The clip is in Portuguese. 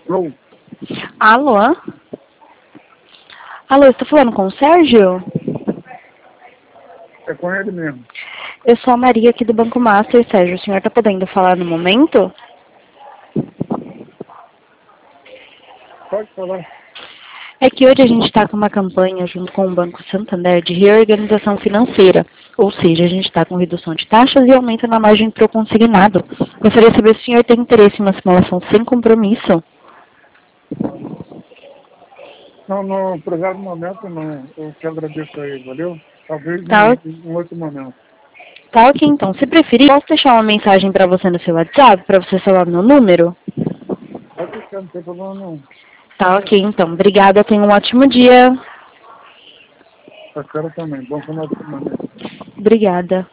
Alô? Alô? Alô, estou falando com o Sérgio? É com ele mesmo. Eu sou a Maria aqui do Banco Master, Sérgio. O senhor está podendo falar no momento? Pode falar. É que hoje a gente está com uma campanha junto com o Banco Santander de reorganização financeira. Ou seja, a gente está com redução de taxas e aumento na margem pro consignado. Gostaria de saber se o senhor tem interesse em uma simulação sem compromisso. Não, no prezado momento não. Eu te agradeço aí, valeu? Talvez Tá, em outro momento. tá ok, então. Se preferir, posso deixar uma mensagem para você no seu WhatsApp, para você salvar meu número? Pode deixar, não tem problema não. Tá ok, então. Obrigada, tenha um ótimo dia. Eu quero também. Bom final de semana. Obrigada.